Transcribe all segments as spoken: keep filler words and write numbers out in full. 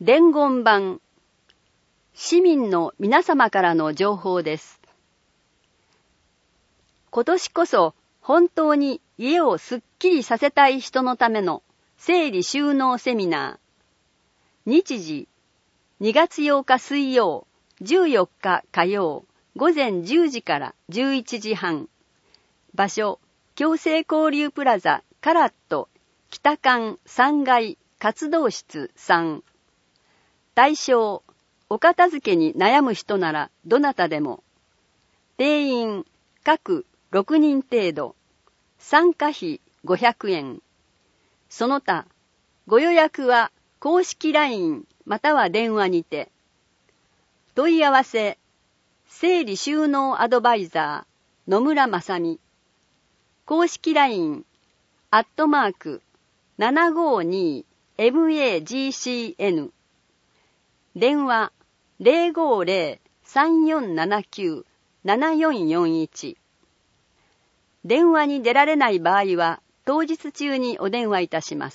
伝言板、市民の皆様からの情報です。今年こそ本当に家をすっきりさせたい人のための整理収納セミナー。日時、にがつようか水曜、じゅうよっか火曜、午前じゅうじからじゅういちじはん。場所、共生交流プラザカラット北館さんがい活動室さん。対象、お片付けに悩む人ならどなたでも。定員、各ろくにん程度。参加費ごひゃくえん。その他、ご予約は公式 ライン または電話にて。問い合わせ、整理収納アドバイザー、野村正美。公式 ライン、アットマーク、ななごに エムエージーシーエヌ。電話、ゼロごゼロ さんよんななきゅう ななよんよんいち。電話に出られない場合は、当日中にお電話いたします。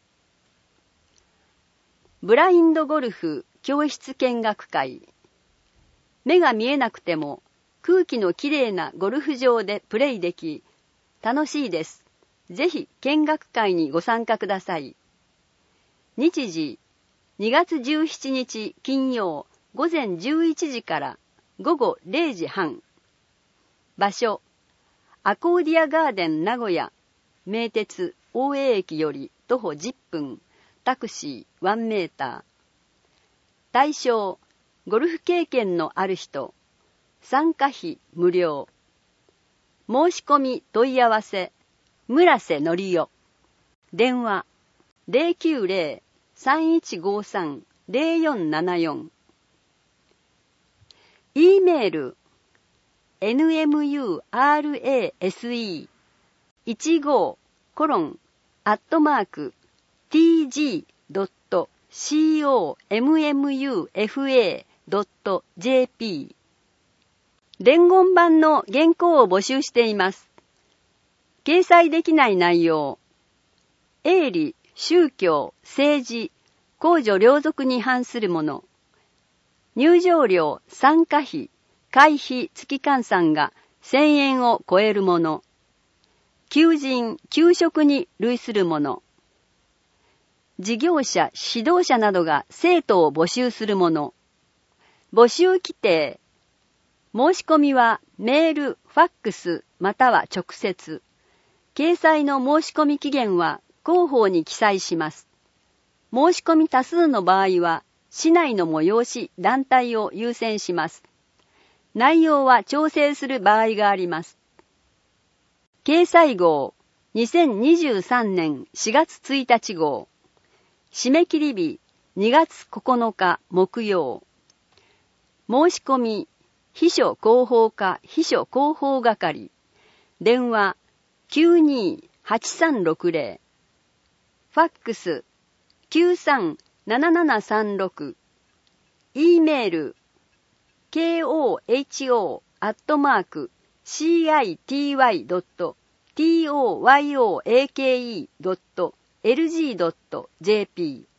ブラインドゴルフ教室見学会。目が見えなくても、空気のきれいなゴルフ場でプレイでき、楽しいです。ぜひ見学会にご参加ください。日時、にがつじゅうしちにち金曜午前じゅういちじから午後れいじはん。場所、アコーディアガーデン名古屋、名鉄大江駅より徒歩じゅっぷん、タクシーいちメーター。対象、ゴルフ経験のある人、参加費無料。申し込み問い合わせ、村瀬のりお。電話、ゼロきゅうゼロ さんいちごさん ゼロよんななよん。E メール、エヌエムユーアールエーエスイーいちご コロンアットマーク ティージー ドット シーオーエムエムユーエフエー ドット ジェーピー。伝言板の原稿を募集しています。掲載できない内容、営利、宗教、政治、公序良俗に反するもの、入場料、参加費、会費月換算がせんえんを超えるもの、求人、求職に類するもの、事業者、指導者などが生徒を募集するもの、募集規定、申し込みはメール、ファックスまたは直接。掲載の申し込み期限は広報に記載します。申し込み多数の場合は、市内の催し、団体を優先します。内容は調整する場合があります。掲載号、にせんにじゅうさんねんしがつついたち号。締め切り日、にがつここのか木曜。申し込み、秘書広報課秘書広報係。電話、きゅうにーはちさんろくゼロ。ファックス、きゅうさんななななさんろく。E メール、ケーオーエイチオー アットマーク シーアイティーワイ ドット トヨーケーイー ドット エルジー ドット ジェーピー。